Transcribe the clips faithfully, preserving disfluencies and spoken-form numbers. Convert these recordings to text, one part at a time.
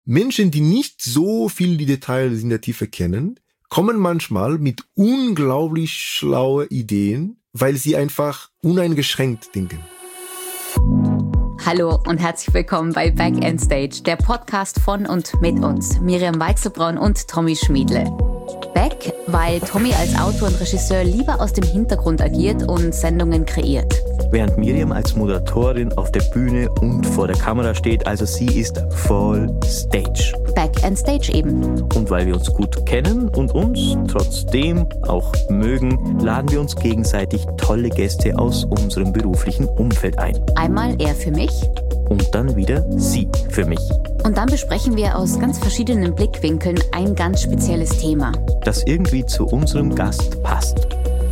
Menschen, die nicht so viel die Details in der Tiefe kennen, kommen manchmal mit unglaublich schlauen Ideen, weil sie einfach uneingeschränkt denken. Hallo und herzlich willkommen bei Back End Stage, der Podcast von und mit uns, Miriam Weichselbraun und Tommy Schmiedle. Back, weil Tommy als Autor und Regisseur lieber aus dem Hintergrund agiert und Sendungen kreiert. Während Miriam als Moderatorin auf der Bühne und vor der Kamera steht, also sie ist voll Stage. Back End Stage eben. Und weil wir uns gut kennen und uns trotzdem auch mögen, laden wir uns gegenseitig tolle Gäste aus unserem beruflichen Umfeld ein. Einmal er für mich. Und dann wieder sie für mich. Und dann besprechen wir aus ganz verschiedenen Blickwinkeln ein ganz spezielles Thema, das irgendwie zu unserem Gast passt.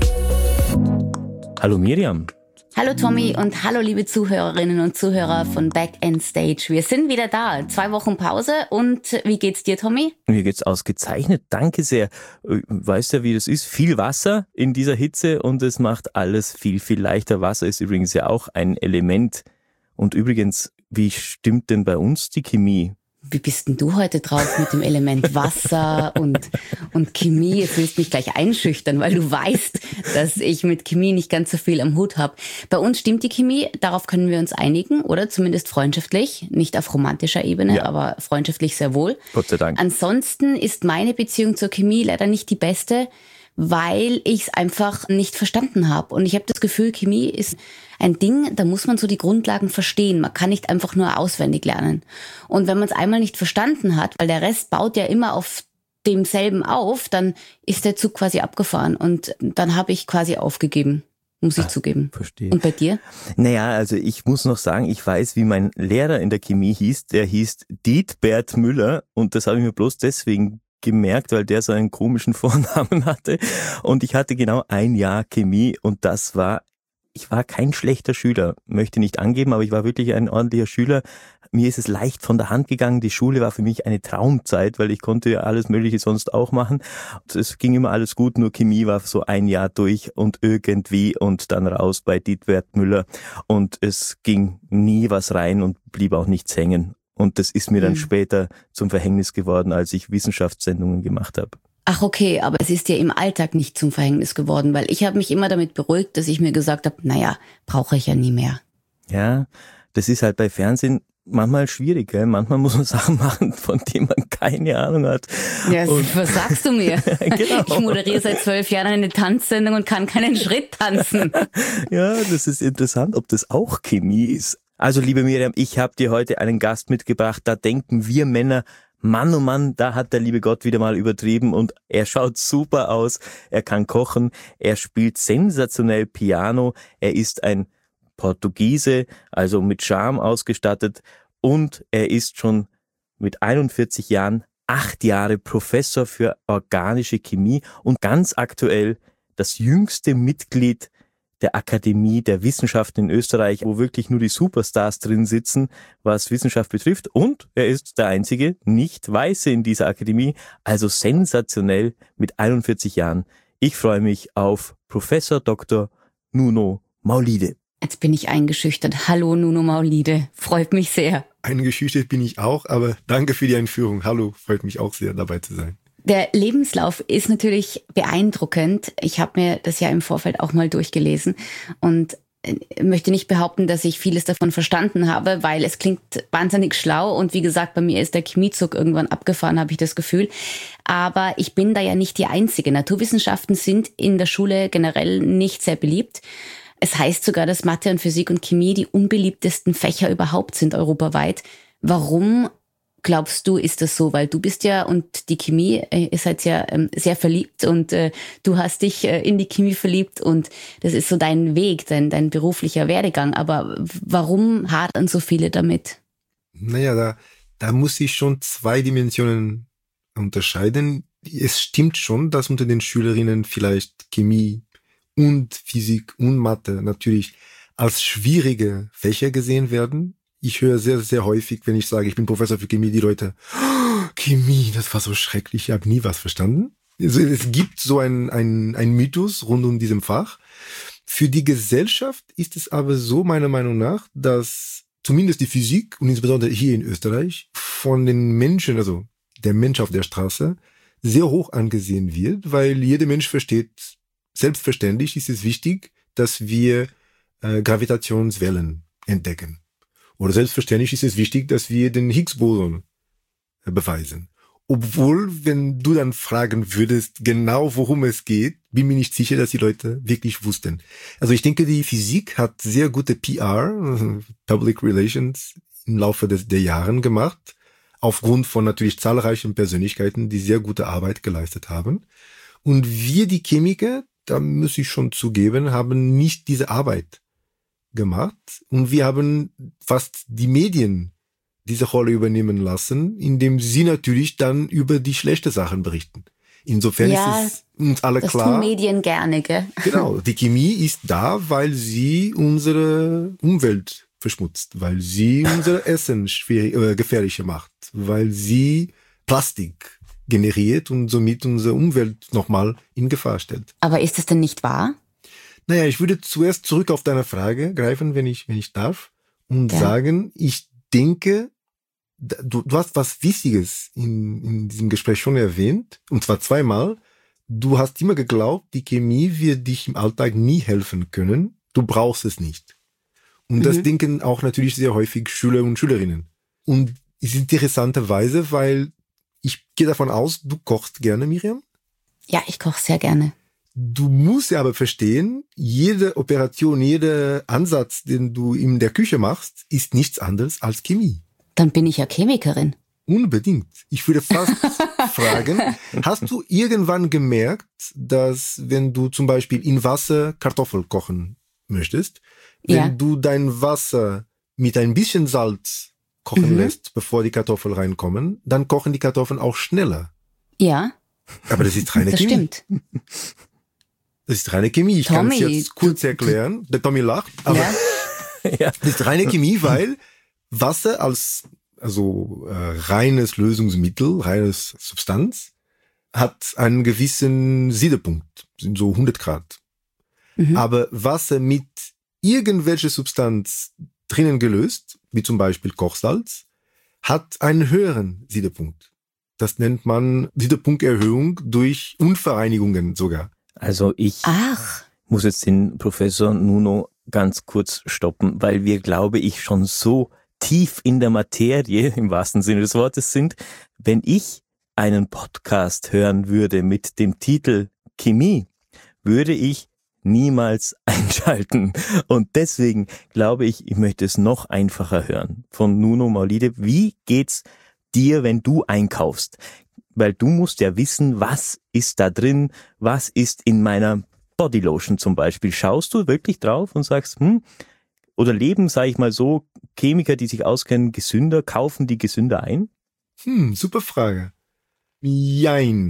Hallo Miriam. Hallo Tommy und hallo liebe Zuhörerinnen und Zuhörer von Back End Stage. Wir sind wieder da. Zwei Wochen Pause und wie geht's dir, Tommy? Mir geht's ausgezeichnet. Danke sehr. Weißt ja, wie das ist? Viel Wasser in dieser Hitze und es macht alles viel, viel leichter. Wasser ist übrigens ja auch ein Element. Und übrigens, wie stimmt denn bei uns die Chemie? Wie bist denn du heute drauf mit dem Element Wasser und, und Chemie? Jetzt willst du mich gleich einschüchtern, weil du weißt, dass ich mit Chemie nicht ganz so viel am Hut habe. Bei uns stimmt die Chemie, darauf können wir uns einigen, oder zumindest freundschaftlich. Nicht auf romantischer Ebene, ja, aber freundschaftlich sehr wohl. Gott sei Dank. Ansonsten ist meine Beziehung zur Chemie leider nicht die beste, weil ich es einfach nicht verstanden habe. Und ich habe das Gefühl, Chemie ist ein Ding, da muss man so die Grundlagen verstehen. Man kann nicht einfach nur auswendig lernen. Und wenn man es einmal nicht verstanden hat, weil der Rest baut ja immer auf demselben auf, dann ist der Zug quasi abgefahren. Und dann habe ich quasi aufgegeben, muss ich ah, zugeben. Verstehe. Und bei dir? Naja, also ich muss noch sagen, ich weiß, wie mein Lehrer in der Chemie hieß. Der hieß Dietbert Müller und das habe ich mir bloß deswegen gemerkt, weil der so einen komischen Vornamen hatte. Und ich hatte genau ein Jahr Chemie und das war, ich war kein schlechter Schüler, möchte nicht angeben, aber ich war wirklich ein ordentlicher Schüler. Mir ist es leicht von der Hand gegangen. Die Schule war für mich eine Traumzeit, weil ich konnte ja alles Mögliche sonst auch machen. Es ging immer alles gut, nur Chemie war so ein Jahr durch und irgendwie und dann raus bei Dietbert Müller. Und es ging nie was rein und blieb auch nichts hängen. Und das ist mir dann mhm. später zum Verhängnis geworden, als ich Wissenschaftssendungen gemacht habe. Ach okay, aber es ist dir im Alltag nicht zum Verhängnis geworden, weil ich habe mich immer damit beruhigt, dass ich mir gesagt habe, naja, brauche ich ja nie mehr. Ja, das ist halt bei Fernsehen manchmal schwierig, gell? Manchmal muss man Sachen machen, von denen man keine Ahnung hat. Ja, und was sagst du mir? Genau. Ich moderiere seit zwölf Jahren eine Tanzsendung und kann keinen Schritt tanzen. Ja, das ist interessant, ob das auch Chemie ist. Also liebe Miriam, ich habe dir heute einen Gast mitgebracht, da denken wir Männer, Mann oh Mann, da hat der liebe Gott wieder mal übertrieben und er schaut super aus, er kann kochen, er spielt sensationell Piano, er ist ein Portugiese, also mit Charme ausgestattet und er ist schon mit einundvierzig Jahren acht Jahre Professor für organische Chemie und ganz aktuell das jüngste Mitglied der Akademie der Wissenschaften in Österreich, wo wirklich nur die Superstars drin sitzen, was Wissenschaft betrifft. Und er ist der einzige Nicht-Weiße in dieser Akademie, also sensationell mit einundvierzig Jahren. Ich freue mich auf Professor Doktor Nuno Maulide. Jetzt bin ich eingeschüchtert. Hallo Nuno Maulide, freut mich sehr. Eingeschüchtert bin ich auch, aber danke für die Einführung. Hallo, freut mich auch sehr, dabei zu sein. Der Lebenslauf ist natürlich beeindruckend. Ich habe mir das ja im Vorfeld auch mal durchgelesen und möchte nicht behaupten, dass ich vieles davon verstanden habe, weil es klingt wahnsinnig schlau und wie gesagt, bei mir ist der Chemiezug irgendwann abgefahren, habe ich das Gefühl. Aber ich bin da ja nicht die Einzige. Naturwissenschaften sind in der Schule generell nicht sehr beliebt. Es heißt sogar, dass Mathe und Physik und Chemie die unbeliebtesten Fächer überhaupt sind europaweit. Warum glaubst du, ist das so? Weil du bist ja und die Chemie, äh, ihr seid ja ähm, sehr verliebt und äh, du hast dich äh, in die Chemie verliebt und das ist so dein Weg, dein, dein beruflicher Werdegang. Aber warum hadern so viele damit? Naja, da, da muss ich schon zwei Dimensionen unterscheiden. Es stimmt schon, dass unter den Schülerinnen vielleicht Chemie und Physik und Mathe natürlich als schwierige Fächer gesehen werden. Ich höre sehr, sehr häufig, wenn ich sage, ich bin Professor für Chemie, die Leute, oh, Chemie, das war so schrecklich, ich habe nie was verstanden. Also es gibt so ein, ein, ein Mythos rund um diesem Fach. Für die Gesellschaft ist es aber so, meiner Meinung nach, dass zumindest die Physik und insbesondere hier in Österreich von den Menschen, also der Mensch auf der Straße, sehr hoch angesehen wird, weil jeder Mensch versteht, selbstverständlich ist es wichtig, dass wir äh, Gravitationswellen entdecken. Oder selbstverständlich ist es wichtig, dass wir den Higgs-Boson äh, beweisen. Obwohl, wenn du dann fragen würdest, genau worum es geht, bin mir nicht sicher, dass die Leute wirklich wussten. Also ich denke, die Physik hat sehr gute P R, Public Relations, im Laufe des, der Jahren gemacht, aufgrund von natürlich zahlreichen Persönlichkeiten, die sehr gute Arbeit geleistet haben. Und wir, die Chemiker, da muss ich schon zugeben, haben nicht diese Arbeit gemacht. Und wir haben fast die Medien diese Rolle übernehmen lassen, indem sie natürlich dann über die schlechten Sachen berichten. Insofern ja, ist es uns alle das klar. Tun Medien gerne, gell? Genau, die Chemie ist da, weil sie unsere Umwelt verschmutzt, weil sie unser Essen schwierig, äh, gefährlicher macht, weil sie Plastik generiert und somit unsere Umwelt nochmal in Gefahr stellt. Aber ist das denn nicht wahr? Naja, ich würde zuerst zurück auf deine Frage greifen, wenn ich, wenn ich darf, und ja. sagen, ich denke, du, du hast was Wichtiges in, in diesem Gespräch schon erwähnt, und zwar zweimal. Du hast immer geglaubt, die Chemie wird dich im Alltag nie helfen können. Du brauchst es nicht. Und mhm. das denken auch natürlich sehr häufig Schüler und Schülerinnen. Und es ist interessanterweise, weil ich gehe davon aus, du kochst gerne, Miriam? Ja, ich koche sehr gerne. Du musst ja aber verstehen, jede Operation, jeder Ansatz, den du in der Küche machst, ist nichts anderes als Chemie. Dann bin ich ja Chemikerin. Unbedingt. Ich würde fast fragen, hast du irgendwann gemerkt, dass wenn du zum Beispiel in Wasser Kartoffel kochen möchtest, wenn ja. du dein Wasser mit ein bisschen Salz kochen mhm. lässt, bevor die Kartoffeln reinkommen, dann kochen die Kartoffeln auch schneller. Ja. Aber das ist reine das Chemie. Das stimmt. Das ist reine Chemie. Ich kann es jetzt kurz erklären. Der Tommy lacht. Aber ja. ja. Das ist reine Chemie, weil Wasser als also äh, reines Lösungsmittel, reines Substanz, hat einen gewissen Siedepunkt, sind so hundert Grad. Mhm. Aber Wasser mit irgendwelcher Substanz drinnen gelöst, wie zum Beispiel Kochsalz, hat einen höheren Siedepunkt. Das nennt man Siedepunkterhöhung durch Unvereinigungen sogar. Also ich Ach. muss jetzt den Professor Nuno ganz kurz stoppen, weil wir, glaube ich, schon so tief in der Materie, im wahrsten Sinne des Wortes, sind. Wenn ich einen Podcast hören würde mit dem Titel Chemie, würde ich niemals einschalten. Und deswegen glaube ich, ich möchte es noch einfacher hören. Von Nuno Maulide, wie geht's dir, wenn du einkaufst? Weil du musst ja wissen, was ist da drin, was ist in meiner Bodylotion zum Beispiel. Schaust du wirklich drauf und sagst, hm, oder leben, sage ich mal so, Chemiker, die sich auskennen, gesünder, kaufen die gesünder ein? Hm, super Frage. Jein.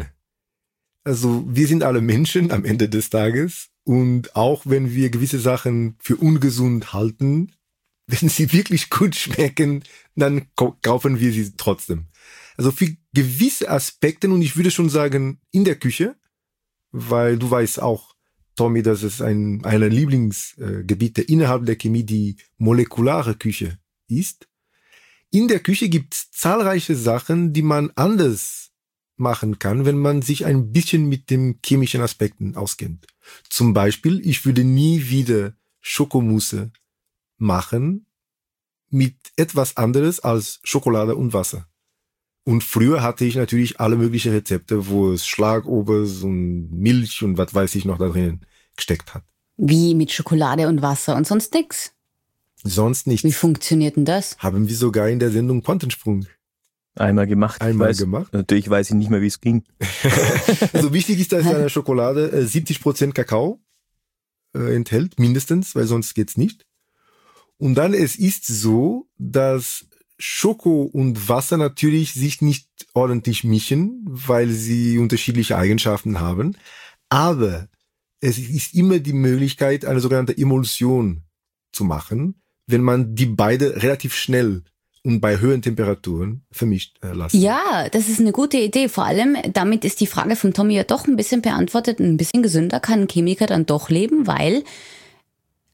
Also wir sind alle Menschen am Ende des Tages und auch wenn wir gewisse Sachen für ungesund halten, wenn sie wirklich gut schmecken, dann kaufen wir sie trotzdem. Also für gewisse Aspekte, und ich würde schon sagen, in der Küche, weil du weißt auch, Tommy, dass es ein einer Lieblingsgebiete äh, innerhalb der Chemie die molekulare Küche ist. In der Küche gibt es zahlreiche Sachen, die man anders machen kann, wenn man sich ein bisschen mit den chemischen Aspekten auskennt. Zum Beispiel, ich würde nie wieder Schokomousse machen mit etwas anderes als Schokolade und Wasser. Und früher hatte ich natürlich alle möglichen Rezepte, wo es Schlagobers und Milch und was weiß ich noch da drinnen gesteckt hat. Wie mit Schokolade und Wasser und sonst nix? Sonst nichts. Wie funktioniert denn das? Haben wir sogar in der Sendung Quantensprung. Einmal gemacht. Einmal weiß, gemacht. Natürlich weiß ich nicht mehr, wie es ging. Also wichtig ist, dass eine Schokolade äh, siebzig Prozent Kakao äh, enthält, mindestens, weil sonst geht's nicht. Und dann, es ist so, dass Schoko und Wasser natürlich sich nicht ordentlich mischen, weil sie unterschiedliche Eigenschaften haben. Aber es ist immer die Möglichkeit, eine sogenannte Emulsion zu machen, wenn man die beide relativ schnell und bei höheren Temperaturen vermischt äh, lassen. Ja, das ist eine gute Idee. Vor allem, damit ist die Frage von Tommy ja doch ein bisschen beantwortet. Ein bisschen gesünder kann ein Chemiker dann doch leben, weil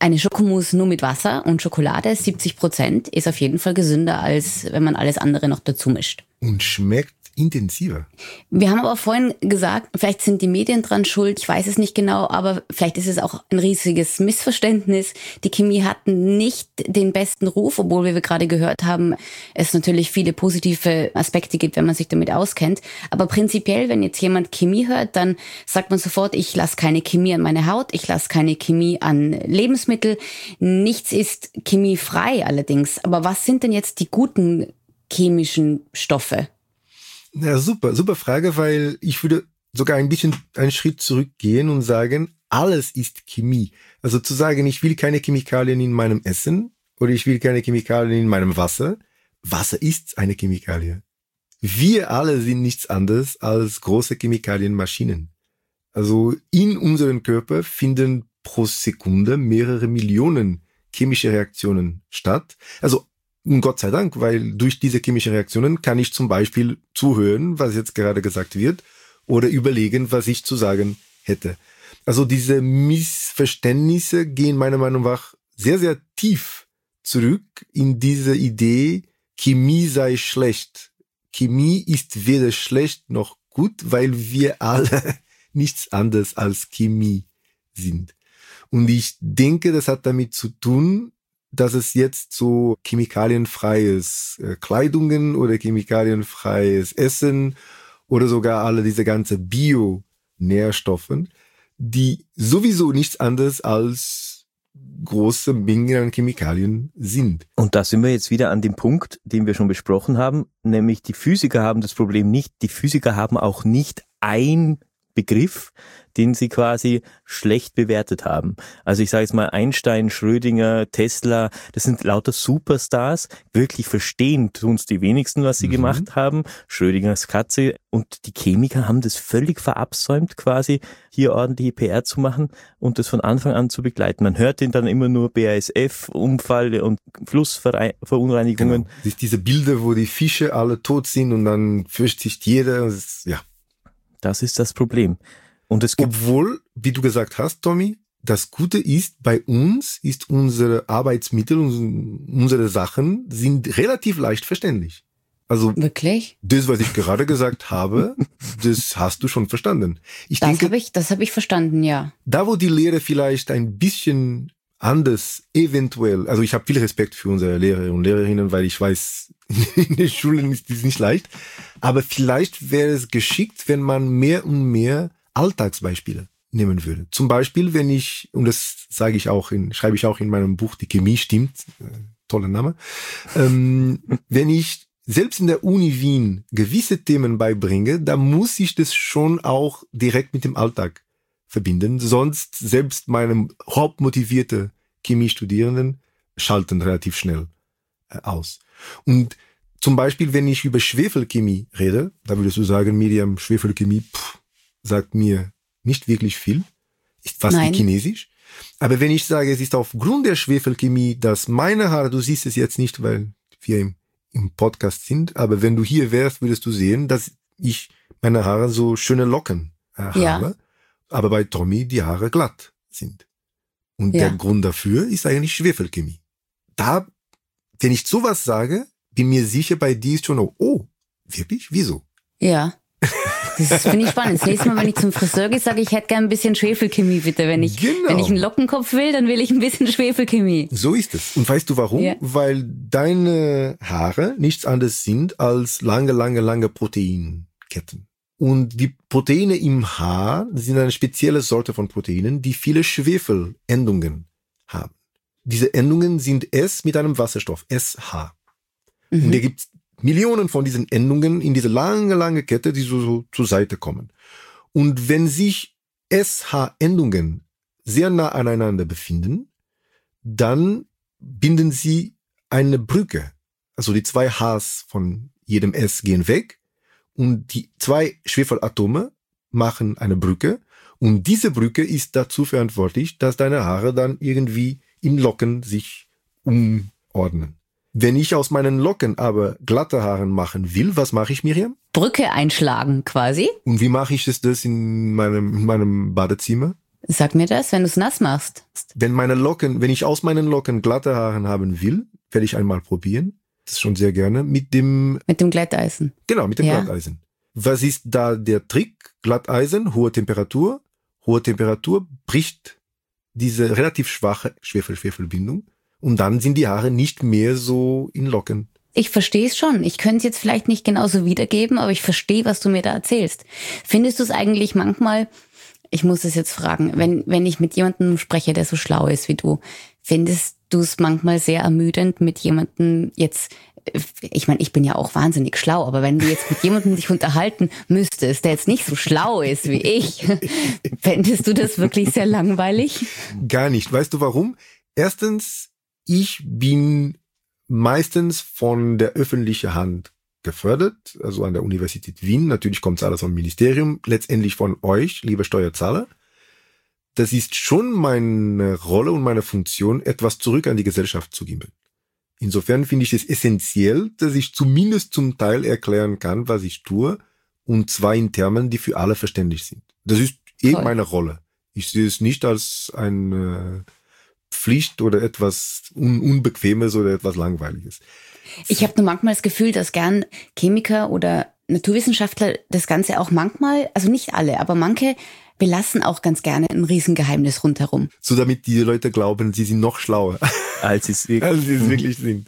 eine Schokomousse nur mit Wasser und Schokolade, siebzig Prozent, ist auf jeden Fall gesünder, als wenn man alles andere noch dazu mischt. Und schmeckt intensiver. Wir haben aber vorhin gesagt, vielleicht sind die Medien dran schuld, ich weiß es nicht genau, aber vielleicht ist es auch ein riesiges Missverständnis. Die Chemie hat nicht den besten Ruf, obwohl wir gerade gehört haben, es natürlich viele positive Aspekte gibt, wenn man sich damit auskennt. Aber prinzipiell, wenn jetzt jemand Chemie hört, dann sagt man sofort, ich lasse keine Chemie an meine Haut, ich lasse keine Chemie an Lebensmittel. Nichts ist chemiefrei allerdings. Aber was sind denn jetzt die guten chemischen Stoffe? Ja, super, super Frage, weil ich würde sogar ein bisschen einen Schritt zurückgehen und sagen, alles ist Chemie. Also zu sagen, ich will keine Chemikalien in meinem Essen oder ich will keine Chemikalien in meinem Wasser. Wasser ist eine Chemikalie. Wir alle sind nichts anderes als große Chemikalienmaschinen. Also in unserem Körper finden pro Sekunde mehrere Millionen chemische Reaktionen statt. Also und Gott sei Dank, weil durch diese chemischen Reaktionen kann ich zum Beispiel zuhören, was jetzt gerade gesagt wird, oder überlegen, was ich zu sagen hätte. Also diese Missverständnisse gehen meiner Meinung nach sehr, sehr tief zurück in diese Idee, Chemie sei schlecht. Chemie ist weder schlecht noch gut, weil wir alle nichts anderes als Chemie sind. Und ich denke, das hat damit zu tun, dass es jetzt so chemikalienfreies äh, Kleidungen oder chemikalienfreies Essen oder sogar alle diese ganze Bio-Nährstoffen, die sowieso nichts anderes als große Mengen an Chemikalien sind. Und da sind wir jetzt wieder an dem Punkt, den wir schon besprochen haben, nämlich die Physiker haben das Problem nicht, die Physiker haben auch nicht ein Begriff, den sie quasi schlecht bewertet haben. Also ich sage jetzt mal Einstein, Schrödinger, Tesla, das sind lauter Superstars. Wirklich verstehen tun es die wenigsten, was sie mhm. gemacht haben. Schrödingers Katze und die Chemiker haben das völlig verabsäumt, quasi hier ordentliche P R zu machen und das von Anfang an zu begleiten. Man hört den dann immer nur B A S F, Unfall und Flussverunreinigungen. Genau. Das ist diese Bilder, wo die Fische alle tot sind und dann fürchtet jeder. Das, ja. Das ist das Problem. Und es gibt Obwohl, wie du gesagt hast, Tommy, das Gute ist, bei uns ist unsere Arbeitsmittel, unsere Sachen sind relativ leicht verständlich. Also wirklich? Das, was ich gerade gesagt habe, das hast du schon verstanden. Ich das denke, habe ich, das habe ich verstanden, ja. Da, wo die Lehre vielleicht ein bisschen anders, eventuell, also ich habe viel Respekt für unsere Lehrer und Lehrerinnen, weil ich weiß, in den Schulen ist es nicht leicht, aber vielleicht wäre es geschickt, wenn man mehr und mehr Alltagsbeispiele nehmen würde. Zum Beispiel, wenn ich, und das sage ich auch in, schreibe ich auch in meinem Buch, die Chemie stimmt, äh, toller Name, ähm, wenn ich selbst in der Uni Wien gewisse Themen beibringe, da muss ich das schon auch direkt mit dem Alltag verbinden, sonst selbst meine hauptmotivierte Chemiestudierenden schalten relativ schnell äh, aus. Und zum Beispiel, wenn ich über Schwefelchemie rede, da würdest du sagen, Miriam, Schwefelchemie pff, sagt mir nicht wirklich viel, ist fast wie Chinesisch. Aber wenn ich sage, es ist aufgrund der Schwefelchemie, dass meine Haare, du siehst es jetzt nicht, weil wir im, im Podcast sind, aber wenn du hier wärst, würdest du sehen, dass ich meine Haare so schöne Locken äh, ja. habe, aber bei Tommy die Haare glatt sind. Und ja. der Grund dafür ist eigentlich Schwefelchemie. Da, wenn ich sowas sage, bin mir sicher, bei dir ist schon, oh, oh wirklich? Wieso? Ja. Das finde ich spannend. Das nächste Mal, wenn ich zum Friseur gehe, sage ich, ich hätte gerne ein bisschen Schwefelchemie, bitte. Wenn ich, genau. wenn ich einen Lockenkopf will, dann will ich ein bisschen Schwefelchemie. So ist es. Und weißt du warum? Ja. Weil deine Haare nichts anderes sind als lange, lange, lange Proteinketten. Und die Proteine im Haar sind eine spezielle Sorte von Proteinen, die viele Schwefelendungen haben. Diese Endungen sind S mit einem Wasserstoff, S H. Mhm. Und da gibt es Millionen von diesen Endungen in diese lange, lange Kette, die so, so zur Seite kommen. Und wenn sich S H-Endungen sehr nah aneinander befinden, dann binden sie eine Brücke. Also die zwei Hs von jedem S gehen weg und die zwei Schwefelatome machen eine Brücke. Und diese Brücke ist dazu verantwortlich, dass deine Haare dann irgendwie in Locken sich umordnen. Wenn ich aus meinen Locken aber glatte Haare machen will, was mache ich, Miriam? Brücke einschlagen quasi. Und wie mache ich das in meinem, in meinem Badezimmer? Sag mir das, wenn du es nass machst. Wenn meine Locken, wenn ich aus meinen Locken glatte Haare haben will, werde ich einmal probieren. Das schon sehr gerne. Mit dem... Mit dem Glätteisen. Genau, mit dem ja. Glatteisen. Was ist da der Trick? Glatteisen, hohe Temperatur. Hohe Temperatur bricht diese relativ schwache Schwefel-Schwefelbindung. Und dann sind die Haare nicht mehr so in Locken. Ich verstehe es schon. Ich könnte es jetzt vielleicht nicht genauso wiedergeben, aber ich verstehe, was du mir da erzählst. Findest du es eigentlich manchmal... Ich muss es jetzt fragen, wenn, wenn ich mit jemandem spreche, der so schlau ist wie du, findest du es manchmal sehr ermüdend mit jemandem jetzt, ich meine, ich bin ja auch wahnsinnig schlau, aber wenn du jetzt mit jemandem dich unterhalten müsstest, der jetzt nicht so schlau ist wie ich, fändest du das wirklich sehr langweilig? Gar nicht. Weißt du warum? Erstens, ich bin meistens von der öffentlichen Hand gefördert, also an der Universität Wien. Natürlich kommt es alles vom Ministerium, letztendlich von euch, liebe Steuerzahler. Das ist schon meine Rolle und meine Funktion, etwas zurück an die Gesellschaft zu geben. Insofern finde ich es essentiell, dass ich zumindest zum Teil erklären kann, was ich tue, und zwar in Termen, die für alle verständlich sind. Das ist eh Toll. meine Rolle. Ich sehe es nicht als eine Pflicht oder etwas Un- Unbequemes oder etwas Langweiliges. Ich habe nur manchmal das Gefühl, dass gern Chemiker oder Naturwissenschaftler das Ganze auch manchmal, also nicht alle, aber manche belassen auch ganz gerne ein Riesengeheimnis rundherum. So damit die Leute glauben, sie sind noch schlauer, Als es wirklich, als sie es wirklich sind.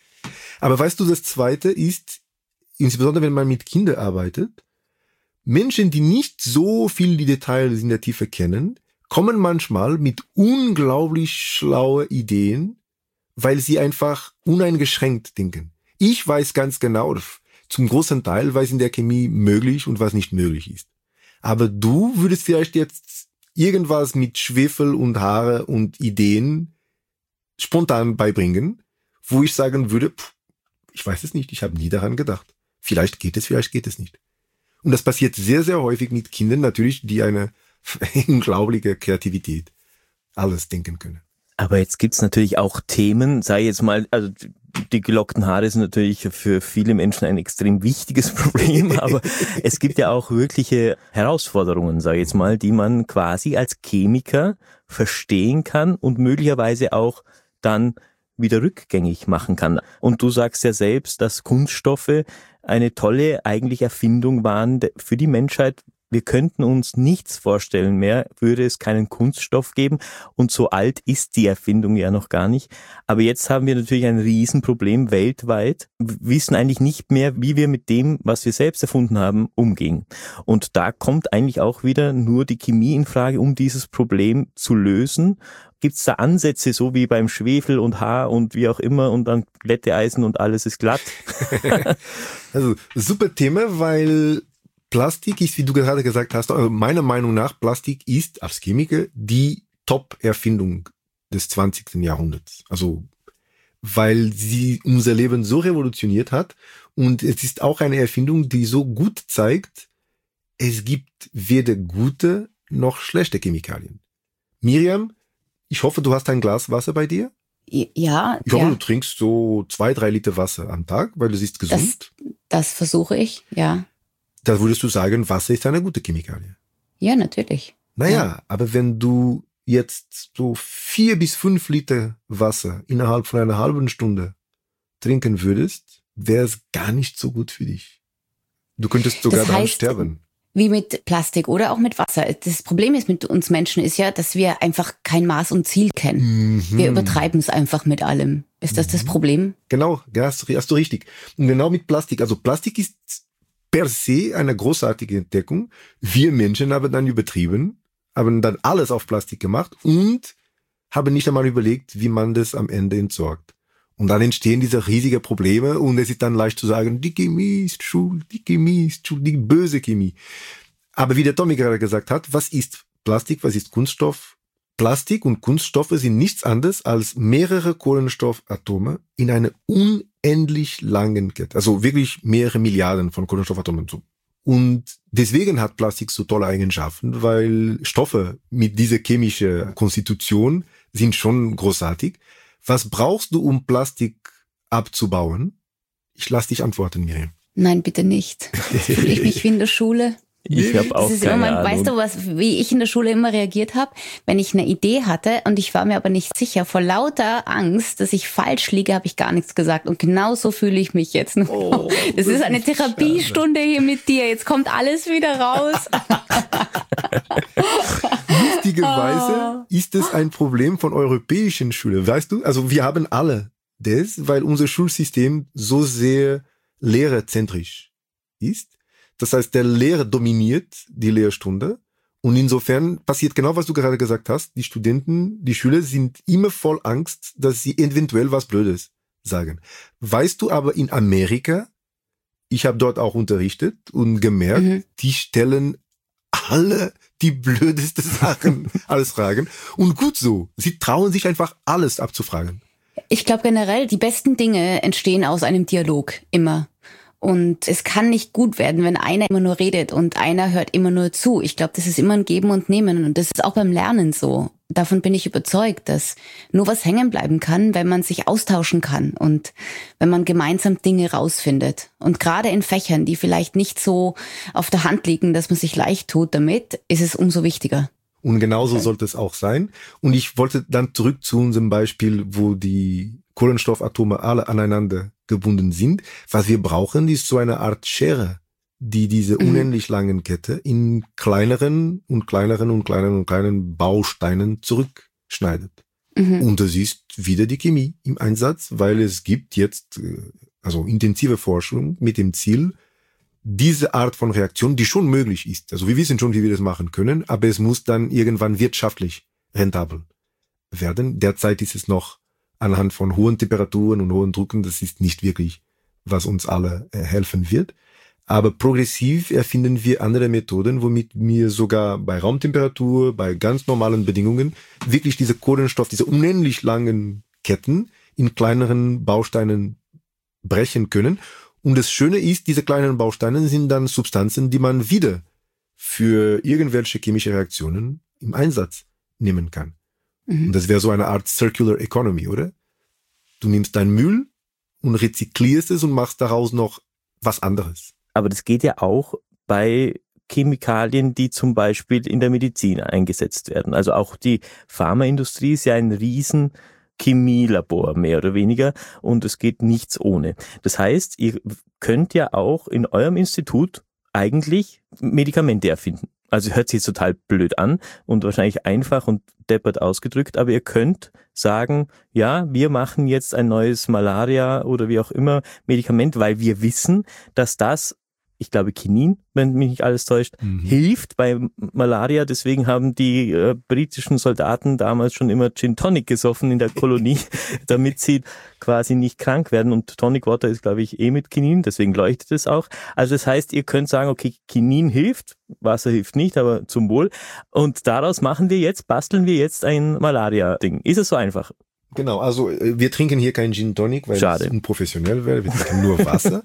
Aber weißt du, das Zweite ist, insbesondere wenn man mit Kindern arbeitet, Menschen, die nicht so viel die Details in der Tiefe kennen, kommen manchmal mit unglaublich schlauen Ideen, weil sie einfach uneingeschränkt denken. Ich weiß ganz genau, zum großen Teil, was in der Chemie möglich und was nicht möglich ist. Aber du würdest vielleicht jetzt irgendwas mit Schwefel und Haare und Ideen spontan beibringen, wo ich sagen würde, pff, ich weiß es nicht, ich habe nie daran gedacht. Vielleicht geht es, vielleicht geht es nicht. Und das passiert sehr, sehr häufig mit Kindern natürlich, die eine unglaubliche Kreativität alles denken können. Aber jetzt gibt's natürlich auch Themen, sei jetzt mal, also die gelockten Haare sind natürlich für viele Menschen ein extrem wichtiges Problem, aber es gibt ja auch wirkliche Herausforderungen, sage ich jetzt mal, die man quasi als Chemiker verstehen kann und möglicherweise auch dann wieder rückgängig machen kann. Und du sagst ja selbst, dass Kunststoffe eine tolle eigentlich Erfindung waren für die Menschheit. Wir könnten uns nichts vorstellen mehr, würde es keinen Kunststoff geben. Und so alt ist die Erfindung ja noch gar nicht. Aber jetzt haben wir natürlich ein Riesenproblem weltweit, wissen eigentlich nicht mehr, wie wir mit dem, was wir selbst erfunden haben, umgehen. Und da kommt eigentlich auch wieder nur die Chemie in Frage, um dieses Problem zu lösen. Gibt es da Ansätze, so wie beim Schwefel und Haar und wie auch immer und dann Glätteisen und alles ist glatt? Also super Thema, weil Plastik ist, wie du gerade gesagt hast, also meiner Meinung nach, Plastik ist als Chemiker die Top-Erfindung des zwanzigsten Jahrhunderts. Also, weil sie unser Leben so revolutioniert hat und es ist auch eine Erfindung, die so gut zeigt, es gibt weder gute noch schlechte Chemikalien. Miriam, ich hoffe, du hast ein Glas Wasser bei dir. Ja. Ich hoffe, ja. du trinkst so zwei, drei Liter Wasser am Tag, weil du siehst gesund. Das, das versuche ich, ja. Da würdest du sagen, Wasser ist eine gute Chemikalie. Ja, natürlich. Naja, Ja. aber wenn du jetzt so vier bis fünf Liter Wasser innerhalb von einer halben Stunde trinken würdest, wäre es gar nicht so gut für dich. Du könntest sogar Das daran heißt, sterben. Wie mit Plastik oder auch mit Wasser. Das Problem ist mit uns Menschen ist ja, dass wir einfach kein Maß und Ziel kennen. Mhm. Wir übertreiben es einfach mit allem. Ist das das Problem? Genau, ja, hast, hast du richtig. Und genau mit Plastik. Also Plastik ist per se eine großartige Entdeckung. Wir Menschen haben dann übertrieben, haben dann alles auf Plastik gemacht und haben nicht einmal überlegt, wie man das am Ende entsorgt. Und dann entstehen diese riesigen Probleme und es ist dann leicht zu sagen, die Chemie ist schuld, die Chemie ist schuld, die böse Chemie. Aber wie der Tommy gerade gesagt hat, was ist Plastik, was ist Kunststoff? Plastik und Kunststoffe sind nichts anderes als mehrere Kohlenstoffatome in einer unendlich langen Kette. Also wirklich mehrere Milliarden von Kohlenstoffatomen. Und deswegen hat Plastik so tolle Eigenschaften, weil Stoffe mit dieser chemischen Konstitution sind schon großartig. Was brauchst du, um Plastik abzubauen? Ich lass dich antworten, Miriam. Nein, bitte nicht. Fühle ich mich wie in der Schule? Ich habe auch das ist keine immer, man, Ahnung. weißt du, was, wie ich in der Schule immer reagiert habe, wenn ich eine Idee hatte und ich war mir aber nicht sicher, vor lauter Angst, dass ich falsch liege, habe ich gar nichts gesagt. Und genau so fühle ich mich jetzt. Oh, das, das ist eine Therapiestunde hier mit dir. Jetzt kommt alles wieder raus. Lustigerweise ist es ein Problem von europäischen Schulen. Weißt du, also wir haben alle das, weil unser Schulsystem so sehr lehrerzentrisch ist. Das heißt, der Lehrer dominiert die Lehrstunde und insofern passiert genau, was du gerade gesagt hast. Die Studenten, die Schüler sind immer voll Angst, dass sie eventuell was Blödes sagen. Weißt du aber in Amerika, ich habe dort auch unterrichtet und gemerkt, mhm. die stellen alle die blödeste Sachen alles fragen und gut so. Sie trauen sich einfach alles abzufragen. Ich glaube generell, die besten Dinge entstehen aus einem Dialog, immer. Und es kann nicht gut werden, wenn einer immer nur redet und einer hört immer nur zu. Ich glaube, das ist immer ein Geben und Nehmen und das ist auch beim Lernen so. Davon bin ich überzeugt, dass nur was hängen bleiben kann, wenn man sich austauschen kann und wenn man gemeinsam Dinge rausfindet. Und gerade in Fächern, die vielleicht nicht so auf der Hand liegen, dass man sich leicht tut damit, ist es umso wichtiger. Und genauso sollte es auch sein. Und ich wollte dann zurück zu unserem Beispiel, wo die Kohlenstoffatome alle aneinander gebunden sind. Was wir brauchen, ist so eine Art Schere, die diese mhm. unendlich langen Kette in kleineren und kleineren und kleineren und kleinen Bausteinen zurückschneidet. Mhm. Und das ist wieder die Chemie im Einsatz, weil es gibt jetzt also intensive Forschung mit dem Ziel, diese Art von Reaktion, die schon möglich ist. Also wir wissen schon, wie wir das machen können, aber es muss dann irgendwann wirtschaftlich rentabel werden. Derzeit ist es noch anhand von hohen Temperaturen und hohen Drucken, das ist nicht wirklich, was uns alle äh, helfen wird. Aber progressiv erfinden wir andere Methoden, womit wir sogar bei Raumtemperatur, bei ganz normalen Bedingungen wirklich diese Kohlenstoff, diese unendlich langen Ketten in kleineren Bausteinen brechen können. Und das Schöne ist, diese kleinen Bausteine sind dann Substanzen, die man wieder für irgendwelche chemische Reaktionen im Einsatz nehmen kann. Mhm. Und das wäre so eine Art Circular Economy, oder? Du nimmst deinen Müll und rezyklierst es und machst daraus noch was anderes. Aber das geht ja auch bei Chemikalien, die zum Beispiel in der Medizin eingesetzt werden. Also auch die Pharmaindustrie ist ja ein riesen Chemielabor, mehr oder weniger, und es geht nichts ohne. Das heißt, ihr könnt ja auch in eurem Institut eigentlich Medikamente erfinden. Also hört sich jetzt total blöd an und wahrscheinlich einfach und deppert ausgedrückt, aber ihr könnt sagen, ja, wir machen jetzt ein neues Malaria oder wie auch immer Medikament, weil wir wissen, dass das, ich glaube Quinin, wenn mich nicht alles täuscht, mhm. hilft bei Malaria. Deswegen haben die äh, britischen Soldaten damals schon immer Gin Tonic gesoffen in der Kolonie, damit sie quasi nicht krank werden. Und Tonic Water ist, glaube ich, eh mit Quinin, deswegen leuchtet es auch. Also das heißt, ihr könnt sagen, okay, Quinin hilft, Wasser hilft nicht, aber zum Wohl. Und daraus machen wir jetzt, basteln wir jetzt ein Malaria-Ding. Ist es so einfach? Genau, also wir trinken hier keinen Gin Tonic, weil Schade. es unprofessionell wäre. Wir trinken nur Wasser.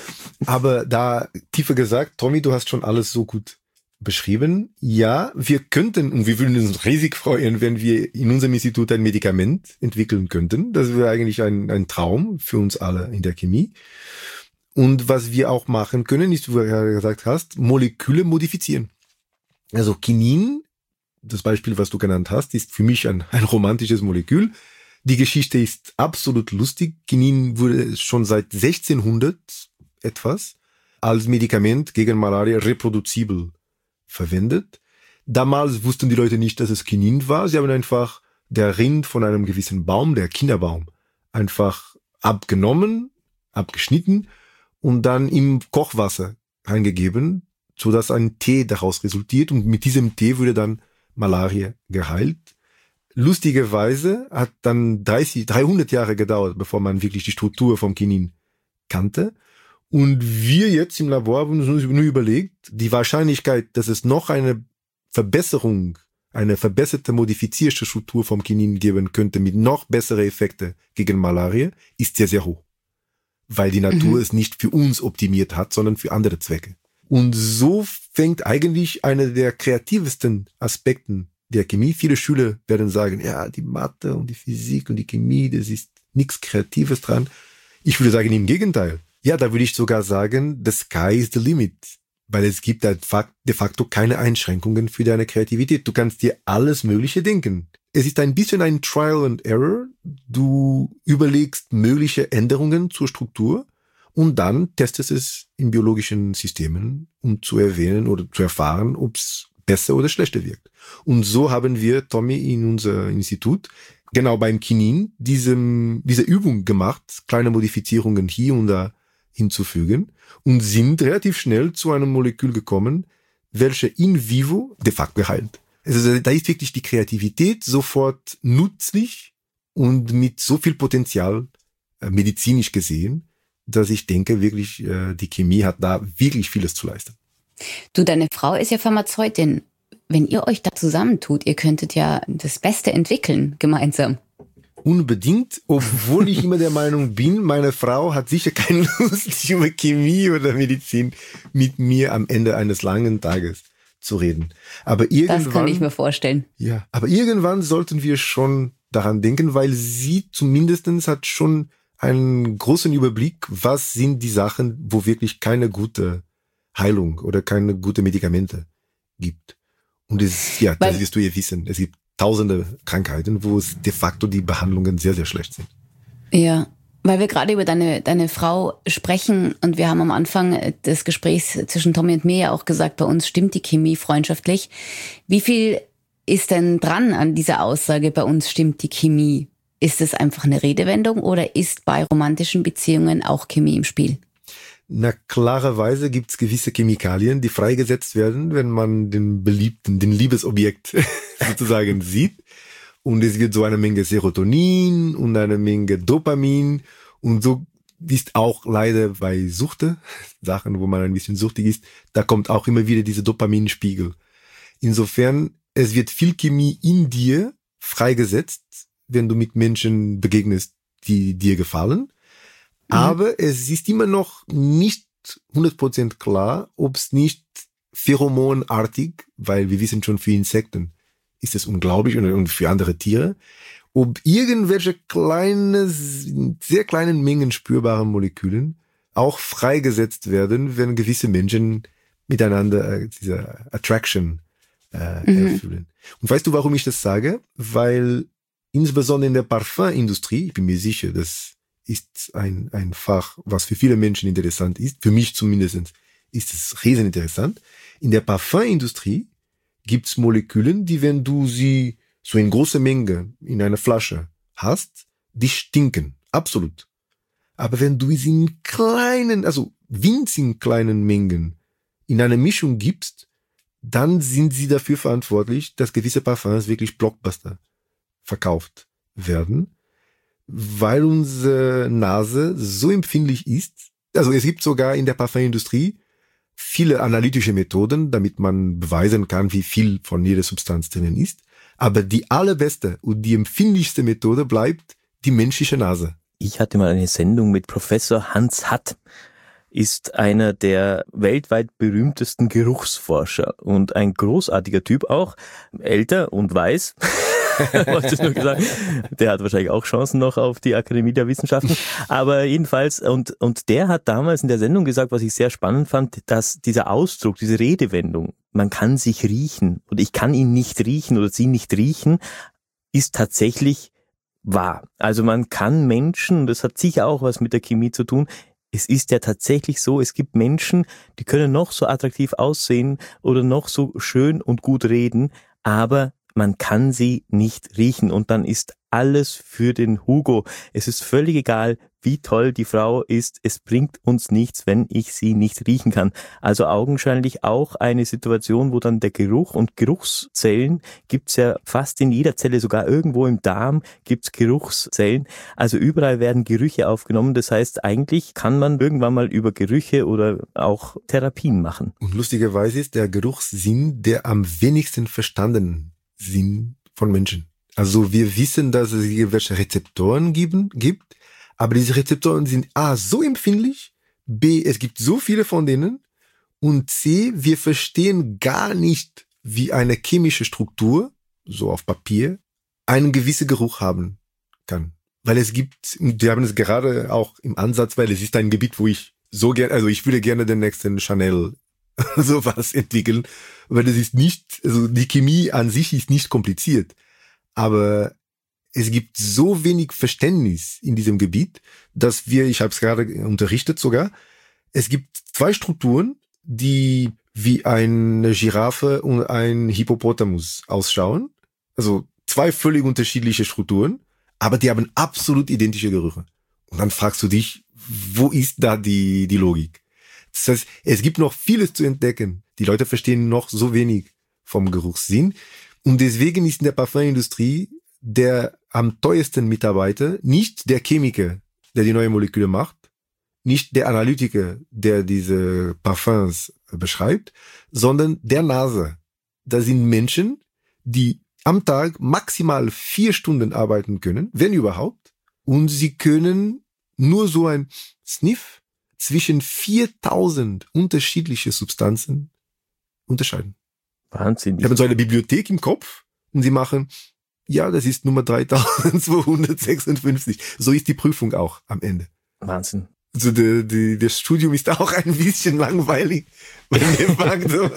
Aber da tiefer gesagt, Tommy, du hast schon alles so gut beschrieben. Ja, wir könnten, und wir würden uns riesig freuen, wenn wir in unserem Institut ein Medikament entwickeln könnten. Das wäre eigentlich ein, ein Traum für uns alle in der Chemie. Und was wir auch machen können, ist, wie du ja gesagt hast, Moleküle modifizieren. Also Quinin, das Beispiel, was du genannt hast, ist für mich ein, ein romantisches Molekül. Die Geschichte ist absolut lustig. Quinin wurde schon seit sechzehnhundert etwas als Medikament gegen Malaria reproduzibel verwendet. Damals wussten die Leute nicht, dass es Quinin war. Sie haben einfach der Rind von einem gewissen Baum, der Kinderbaum, einfach abgenommen, abgeschnitten und dann im Kochwasser eingegeben, sodass ein Tee daraus resultiert. Und mit diesem Tee wurde dann Malaria geheilt. Lustigerweise hat dann dreißig, dreihundert Jahre gedauert, bevor man wirklich die Struktur vom Quinin kannte. Und wir jetzt im Labor haben uns nur überlegt, die Wahrscheinlichkeit, dass es noch eine Verbesserung, eine verbesserte, modifizierte Struktur vom Quinin geben könnte mit noch bessere Effekte gegen Malaria, ist sehr, sehr hoch. Weil die Natur mhm. es nicht für uns optimiert hat, sondern für andere Zwecke. Und so fängt eigentlich einer der kreativsten Aspekten der Chemie. Viele Schüler werden sagen, ja, die Mathe und die Physik und die Chemie, das ist nichts Kreatives dran. Ich würde sagen, im Gegenteil. Ja, da würde ich sogar sagen, the sky is the limit. weil es gibt de facto keine Einschränkungen für deine Kreativität. Du kannst dir alles Mögliche denken. Es ist ein bisschen ein Trial and Error. Du überlegst mögliche Änderungen zur Struktur und dann testest es in biologischen Systemen, um zu erwähnen oder zu erfahren, ob es besser oder schlechter wirkt. Und so haben wir, Tommy, in unser Institut genau beim Kinin diesem, diese Übung gemacht, kleine Modifizierungen hier und da hinzufügen und sind relativ schnell zu einem Molekül gekommen, welche in vivo de facto heilt. Also da ist wirklich die Kreativität sofort nützlich und mit so viel Potenzial äh, medizinisch gesehen, dass ich denke, wirklich äh, die Chemie hat da wirklich vieles zu leisten. Du, deine Frau ist ja Pharmazeutin. Wenn ihr euch da zusammentut, ihr könntet ja das Beste entwickeln gemeinsam. Unbedingt, obwohl ich immer der Meinung bin, meine Frau hat sicher keine Lust, über Chemie oder Medizin mit mir am Ende eines langen Tages zu reden. Aber irgendwann, das kann ich mir vorstellen. Ja, aber irgendwann sollten wir schon daran denken, weil sie zumindestens hat schon einen großen Überblick, was sind die Sachen, wo wirklich keine gute Heilung oder keine gute Medikamente gibt. Und es, ja, weil, das wirst du ja wissen. Es gibt tausende Krankheiten, wo es de facto die Behandlungen sehr, sehr schlecht sind. Ja, weil wir gerade über deine, deine Frau sprechen und wir haben am Anfang des Gesprächs zwischen Tommy und mir ja auch gesagt, bei uns stimmt die Chemie freundschaftlich. Wie viel ist denn dran an dieser Aussage, bei uns stimmt die Chemie? Ist es einfach eine Redewendung oder ist bei romantischen Beziehungen auch Chemie im Spiel? Na, klarerweise gibt es gewisse Chemikalien, die freigesetzt werden, wenn man den Beliebten, den Liebesobjekt sozusagen sieht. Und es wird so eine Menge Serotonin und eine Menge Dopamin. Und so ist auch leider bei Suchte, Sachen, wo man ein bisschen süchtig ist, da kommt auch immer wieder diese Dopaminspiegel. Insofern, es wird viel Chemie in dir freigesetzt, wenn du mit Menschen begegnest, die dir gefallen. Aber es ist immer noch nicht hundert Prozent klar, ob es nicht pheromonartig, weil wir wissen schon, für Insekten ist es unglaublich und für andere Tiere, ob irgendwelche kleine, sehr kleinen Mengen spürbaren Molekülen auch freigesetzt werden, wenn gewisse Menschen miteinander äh, diese Attraction äh, mhm. erfüllen. Und weißt du, warum ich das sage? Weil insbesondere in der Parfümindustrie, ich bin mir sicher, dass ist ein, ein Fach, was für viele Menschen interessant ist. Für mich zumindest ist es riesen interessant. In der Parfümindustrie gibt's Moleküle, die, wenn du sie so in großer Menge in einer Flasche hast, die stinken. Absolut. Aber wenn du sie in kleinen, also winzigen kleinen Mengen in eine Mischung gibst, dann sind sie dafür verantwortlich, dass gewisse Parfums wirklich Blockbuster verkauft werden, weil unsere Nase so empfindlich ist. Also es gibt sogar in der Parfümindustrie viele analytische Methoden, damit man beweisen kann, wie viel von jeder Substanz drinnen ist. Aber die allerbeste und die empfindlichste Methode bleibt die menschliche Nase. Ich hatte mal eine Sendung mit Professor Hans Hatt, ist einer der weltweit berühmtesten Geruchsforscher und ein großartiger Typ auch, älter und weiß. Wollte ich nur gesagt. Der hat wahrscheinlich auch Chancen noch auf die Akademie der Wissenschaften. Aber jedenfalls, und, und der hat damals in der Sendung gesagt, was ich sehr spannend fand, dass dieser Ausdruck, diese Redewendung, man kann sich riechen und ich kann ihn nicht riechen oder sie nicht riechen, ist tatsächlich wahr. Also man kann Menschen, und das hat sicher auch was mit der Chemie zu tun, es ist ja tatsächlich so, es gibt Menschen, die können noch so attraktiv aussehen oder noch so schön und gut reden, aber man kann sie nicht riechen und dann ist alles für den Hugo. Es ist völlig egal, wie toll die Frau ist. Es bringt uns nichts, wenn ich sie nicht riechen kann. Also augenscheinlich auch eine Situation, wo dann der Geruch und Geruchszellen gibt's ja fast in jeder Zelle, sogar irgendwo im Darm gibt's Geruchszellen. Also überall werden Gerüche aufgenommen. Das heißt, eigentlich kann man irgendwann mal über Gerüche oder auch Therapien machen. Und lustigerweise ist der Geruchssinn der am wenigsten verstandenen Sinn von Menschen. Also wir wissen, dass es irgendwelche Rezeptoren geben, gibt, aber diese Rezeptoren sind A, so empfindlich, B, es gibt so viele von denen und C, wir verstehen gar nicht, wie eine chemische Struktur, so auf Papier, einen gewissen Geruch haben kann. Weil es gibt, wir haben es gerade auch im Ansatz, weil es ist ein Gebiet, wo ich so gerne, also ich würde gerne den nächsten Chanel sowas entwickeln, weil das ist nicht, also die Chemie an sich ist nicht kompliziert, aber es gibt so wenig Verständnis in diesem Gebiet, dass wir, ich habe es gerade unterrichtet sogar, es gibt zwei Strukturen, die wie eine Giraffe und ein Hippopotamus ausschauen. Also zwei völlig unterschiedliche Strukturen, aber die haben absolut identische Gerüche. Und dann fragst du dich, wo ist da die, die Logik? Das heißt, es gibt noch vieles zu entdecken. Die Leute verstehen noch so wenig vom Geruchssinn. Und deswegen ist in der Parfümindustrie der am teuersten Mitarbeiter nicht der Chemiker, der die neue Moleküle macht, nicht der Analytiker, der diese Parfums beschreibt, sondern der Nase. Das sind Menschen, die am Tag maximal vier Stunden arbeiten können, wenn überhaupt, und sie können nur so ein Sniff zwischen viertausend unterschiedliche Substanzen unterscheiden. Wahnsinn. Sie haben so eine Bibliothek im Kopf und sie machen, ja, das ist Nummer dreitausendzweihundertsechsundfünfzig. So ist die Prüfung auch am Ende. Wahnsinn. Also die, die, das Studium ist auch ein bisschen langweilig. Weil wir sagen so,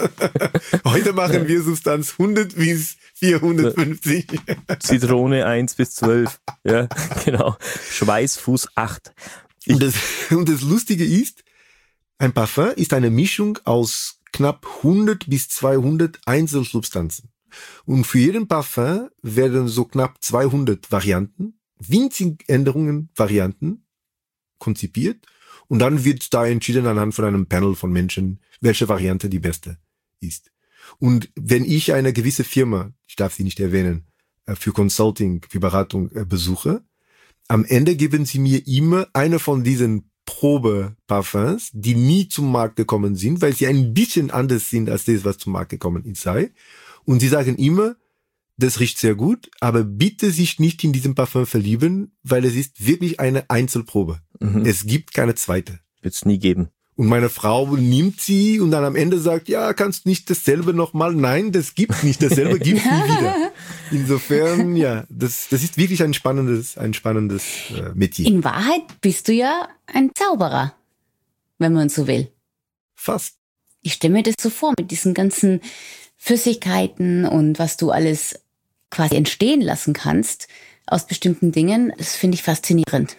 heute machen wir Substanz hundert bis vierhundertfünfzig. Zitrone eins bis zwölf. Ja, genau. Schweißfuß acht. Ich und, das, und das Lustige ist, ein Parfum ist eine Mischung aus knapp hundert bis zweihundert Einzelsubstanzen. Und für jeden Parfum werden so knapp zweihundert Varianten, winzig Änderungen, Varianten konzipiert. Und dann wird da entschieden anhand von einem Panel von Menschen, welche Variante die beste ist. Und wenn ich eine gewisse Firma, ich darf sie nicht erwähnen, für Consulting, für Beratung besuche, am Ende geben sie mir immer eine von diesen Probe-Parfums, die nie zum Markt gekommen sind, weil sie ein bisschen anders sind als das, was zum Markt gekommen ist sei. Und sie sagen immer, das riecht sehr gut, aber bitte sich nicht in diesem Parfum verlieben, weil es ist wirklich eine Einzelprobe. Mhm. Es gibt keine zweite. Wird's nie geben. Und meine Frau nimmt sie und dann am Ende sagt, ja, kannst nicht dasselbe nochmal? Nein, das gibt nicht dasselbe, gibt's nie wieder. Insofern, ja, das, das ist wirklich ein spannendes, ein spannendes äh, Metier. In Wahrheit bist du ja ein Zauberer, wenn man so will. Fast. Ich stelle mir das so vor, mit diesen ganzen Flüssigkeiten und was du alles quasi entstehen lassen kannst aus bestimmten Dingen. Das finde ich faszinierend.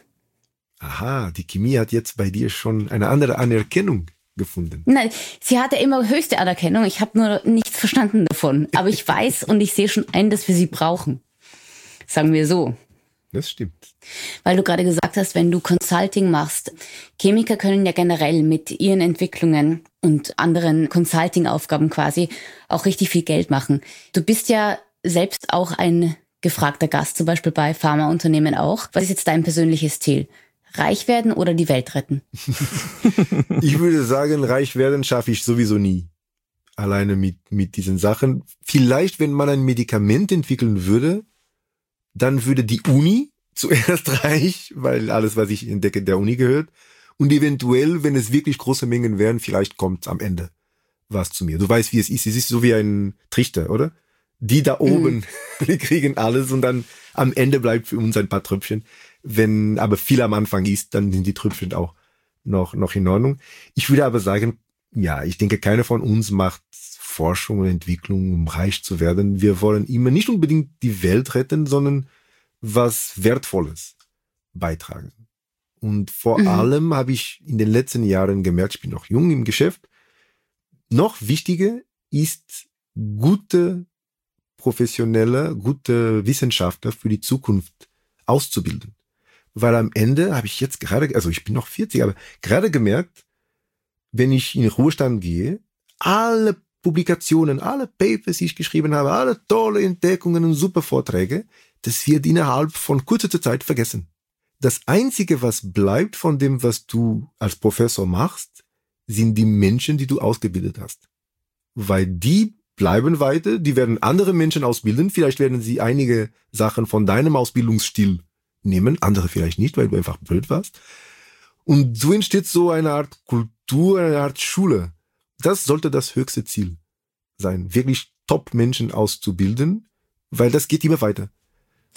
Aha, die Chemie hat jetzt bei dir schon eine andere Anerkennung gefunden. Nein, sie hatte immer höchste Anerkennung. Ich habe nur nichts verstanden davon. Aber ich weiß und ich sehe schon ein, dass wir sie brauchen. Sagen wir so. Das stimmt. Weil du gerade gesagt hast, wenn du Consulting machst, Chemiker können ja generell mit ihren Entwicklungen und anderen Consulting-Aufgaben quasi auch richtig viel Geld machen. Du bist ja selbst auch ein gefragter Gast, zum Beispiel bei Pharmaunternehmen auch. Was ist jetzt dein persönliches Ziel? Reich werden oder die Welt retten? Ich würde sagen, reich werden schaffe ich sowieso nie. Alleine mit, mit diesen Sachen. Vielleicht, wenn man ein Medikament entwickeln würde, dann würde die Uni zuerst reich, weil alles, was ich entdecke, der Uni gehört. Und eventuell, wenn es wirklich große Mengen wären, vielleicht kommt am Ende was zu mir. Du weißt, wie es ist. Es ist so wie ein Trichter, oder? Die da oben, mhm. die kriegen alles und dann am Ende bleibt für uns ein paar Tröpfchen. Wenn aber viel am Anfang ist, dann sind die Tröpfchen auch noch, noch in Ordnung. Ich würde aber sagen, ja, ich denke, keiner von uns macht Forschung und Entwicklung, um reich zu werden. Wir wollen immer nicht unbedingt die Welt retten, sondern was Wertvolles beitragen. Und vor mhm. allem habe ich in den letzten Jahren gemerkt, ich bin noch jung im Geschäft, noch wichtiger ist gute professionelle, gute Wissenschaftler für die Zukunft auszubilden. Weil am Ende habe ich jetzt gerade, also ich bin noch vierzig, aber gerade gemerkt, wenn ich in den Ruhestand gehe, alle Publikationen, alle Papers, die ich geschrieben habe, alle tolle Entdeckungen und super Vorträge, das wird innerhalb von kurzer Zeit vergessen. Das Einzige, was bleibt von dem, was du als Professor machst, sind die Menschen, die du ausgebildet hast. Weil die bleiben weiter, die werden andere Menschen ausbilden, vielleicht werden sie einige Sachen von deinem Ausbildungsstil nehmen, andere vielleicht nicht, weil du einfach blöd warst. Und so entsteht so eine Art Kultur, eine Art Schule. Das sollte das höchste Ziel sein, wirklich Top-Menschen auszubilden, weil das geht immer weiter.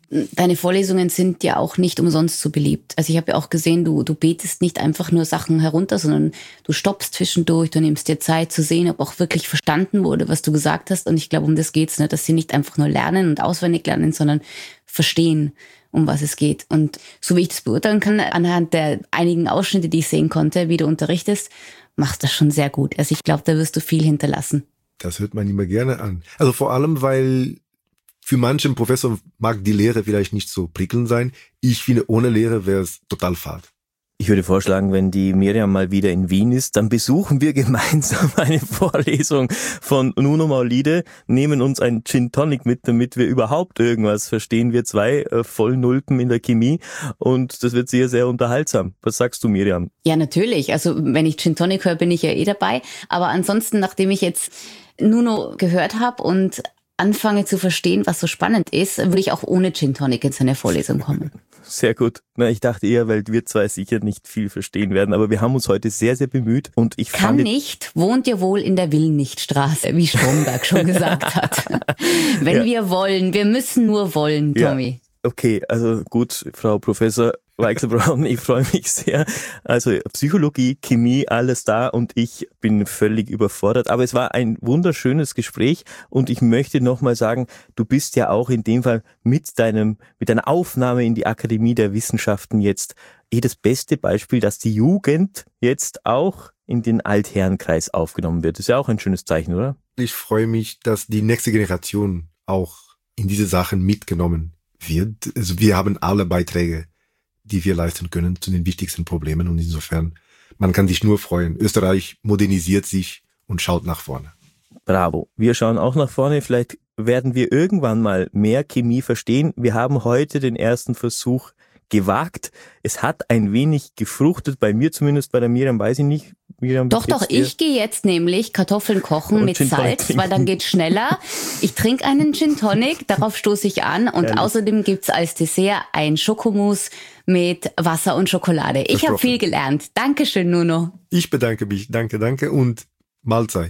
Deine Vorlesungen sind ja auch nicht umsonst so beliebt. Also ich habe ja auch gesehen, du, du betest nicht einfach nur Sachen herunter, sondern du stoppst zwischendurch, du nimmst dir Zeit zu sehen, ob auch wirklich verstanden wurde, was du gesagt hast. Und ich glaube, um das geht's, ne? Dass sie nicht einfach nur lernen und auswendig lernen, sondern verstehen, um was es geht. Und so wie ich das beurteilen kann, anhand der einigen Ausschnitte, die ich sehen konnte, wie du unterrichtest, machst du das schon sehr gut. Also ich glaube, da wirst du viel hinterlassen. Das hört man immer gerne an. Also vor allem, weil für manchen Professor mag die Lehre vielleicht nicht so prickelnd sein. Ich finde, ohne Lehre wäre es total fad. Ich würde vorschlagen, wenn die Miriam mal wieder in Wien ist, dann besuchen wir gemeinsam eine Vorlesung von Nuno Maulide, nehmen uns ein Gin Tonic mit, damit wir überhaupt irgendwas verstehen. Wir zwei äh, Vollnulpen in der Chemie und das wird sehr, sehr unterhaltsam. Was sagst du, Miriam? Ja, natürlich. Also wenn ich Gin Tonic höre, bin ich ja eh dabei. Aber ansonsten, nachdem ich jetzt Nuno gehört habe und anfange zu verstehen, was so spannend ist, würde ich auch ohne Gin Tonic in seine Vorlesung kommen. Sehr gut. Na, ich dachte eher, weil wir zwei sicher nicht viel verstehen werden, aber wir haben uns heute sehr, sehr bemüht und ich Kann fand... nicht, wohnt ihr wohl in der Will-nicht-Straße, wie Stromberg schon gesagt hat. Wenn ja. wir wollen, wir müssen nur wollen, Tommy. Ja. Okay, also gut, Frau Professor Weichselbraun, ich freue mich sehr. Also Psychologie, Chemie, alles da und ich bin völlig überfordert. Aber es war ein wunderschönes Gespräch und ich möchte nochmal sagen, du bist ja auch in dem Fall mit deinem, mit deiner Aufnahme in die Akademie der Wissenschaften jetzt eh das beste Beispiel, dass die Jugend jetzt auch in den Altherrenkreis aufgenommen wird. Das ist ja auch ein schönes Zeichen, oder? Ich freue mich, dass die nächste Generation auch in diese Sachen mitgenommen wird. Also wir haben alle Beiträge, die wir leisten können zu den wichtigsten Problemen und insofern, man kann sich nur freuen. Österreich modernisiert sich und schaut nach vorne. Bravo. Wir schauen auch nach vorne. Vielleicht werden wir irgendwann mal mehr Chemie verstehen. Wir haben heute den ersten Versuch gewagt. Es hat ein wenig gefruchtet, bei mir zumindest, bei der Miriam weiß ich nicht. Miriam, doch, doch, ich gehe jetzt nämlich Kartoffeln kochen mit Salz, weil dann geht's schneller. Ich trinke einen Gin Tonic, darauf stoße ich an und Ehrlich? Außerdem gibt's als Dessert ein Schokomousse mit Wasser und Schokolade. Ich habe viel gelernt. Dankeschön, Nuno. Ich bedanke mich. Danke, danke und Mahlzeit.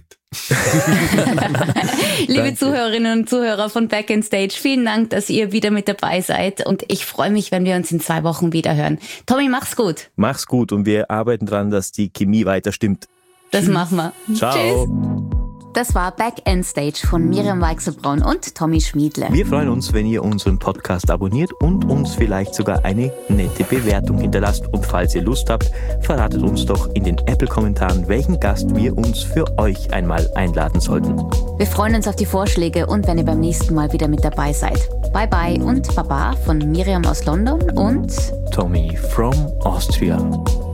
Liebe Danke. Zuhörerinnen und Zuhörer von Back in Stage, vielen Dank, dass ihr wieder mit dabei seid und ich freue mich, wenn wir uns in zwei Wochen wieder hören. Tommy, mach's gut. Mach's gut und wir arbeiten dran, dass die Chemie weiter stimmt. Das Tschüss. Machen wir. Ciao. Tschüss. Das war Back in Stage von Miriam Weichselbraun und Tommy Schmiedle. Wir freuen uns, wenn ihr unseren Podcast abonniert und uns vielleicht sogar eine nette Bewertung hinterlasst. Und falls ihr Lust habt, verratet uns doch in den Apple-Kommentaren, welchen Gast wir uns für euch einmal einladen sollten. Wir freuen uns auf die Vorschläge und wenn ihr beim nächsten Mal wieder mit dabei seid. Bye bye und Baba von Miriam aus London und Tommy from Austria.